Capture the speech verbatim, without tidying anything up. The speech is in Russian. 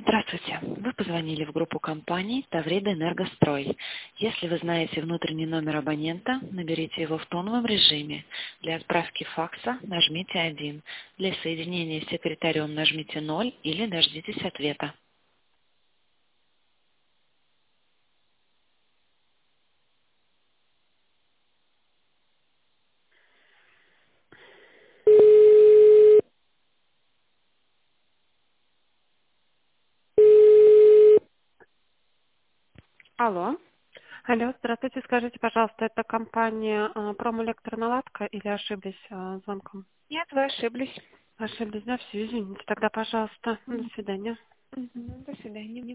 Здравствуйте. Вы позвонили в группу компаний «Таврида Энергострой». Если вы знаете внутренний номер абонента, наберите его в тоновом режиме. Для отправки факса нажмите один. Для соединения с секретарем нажмите ноль или дождитесь ответа. Алло. Алло, здравствуйте. Скажите, пожалуйста, это компания а, Промэлектроналадка или ошиблись а, звонком? Нет, вы ошиблись. Ошиблись, да? Все, извините. Тогда, пожалуйста, до свидания. Мгм. До свидания.